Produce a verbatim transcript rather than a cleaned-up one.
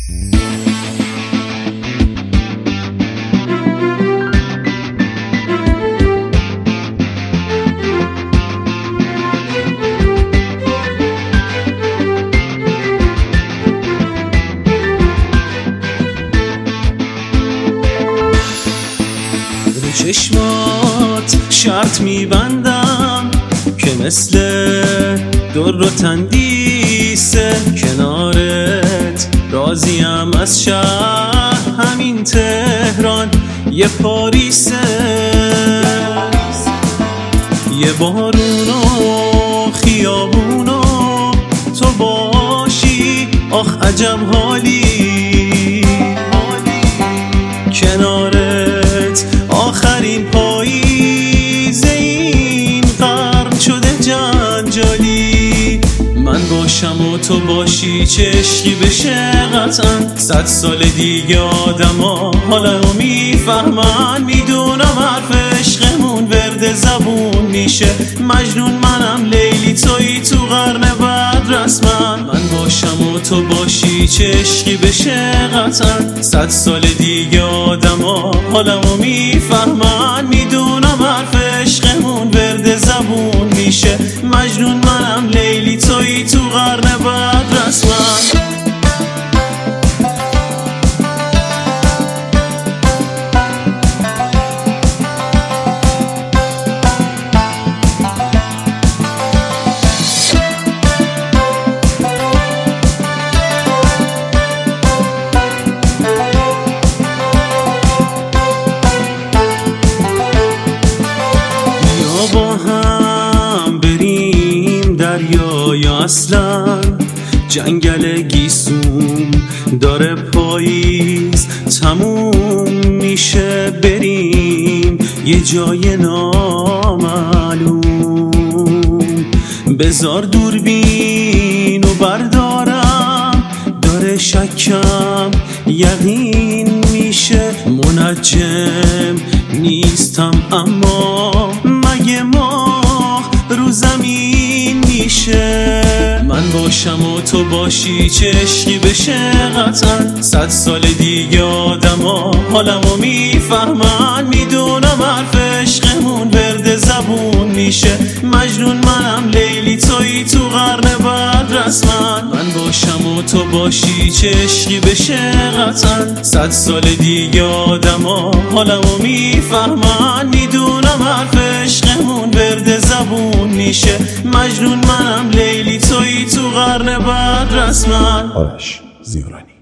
چشمات شرط میبندم که مثل در و تندیسه، کنارت راضیم از شهر همین تهران یه پاریسه. یه بارون و خیابون و تو باشی آخ عجب حالی، کنارت آخرین پاییز این قرن شده جنجالی. من باشم و تو باشی چه عشقی بشه قطعا، صد سال دیگه آدم ها حالا رو میفهمن. میدونم حرف عشقمون ورد زبون میشه، مجنون منم لیلی تویی تو قرن بعد رسما. من باشم و تو باشی چه عشقی بشه قطعا، صد سال دیگه آدم ها حالا رو میفهمن. میدونم حرف عشقمون ورد زبون میشه، مجنون منم لیلی تویی تو قرن بعد رسما. با هم بریم دریا یا اصلا جنگل گیسوم داره پاییز تموم میشه، بریم یه جای نامعلوم. بذار دوربین و بردارم داره شکم یقین میشه، منجم نیستم اما مگه ماه رو زمین میشه. من باشم و تو باشی چه عشقی بشه قطعا، صد سال دیگه آدم ها حالمو میفهمن. میدونم حرف عشقمون ورد زبون میشه، مجنون منم لیلی تویی تو قرن بعد رسما. من باشم و تو باشی چه عشقی بشه قطعا، صد سال دیگه آدم ها حالمو میفهمن. میدونم حرف عشقمون ورد زبون میشه، مجنون منم لیلی تویی تو قرن بعد رسما. آرش زیارانی.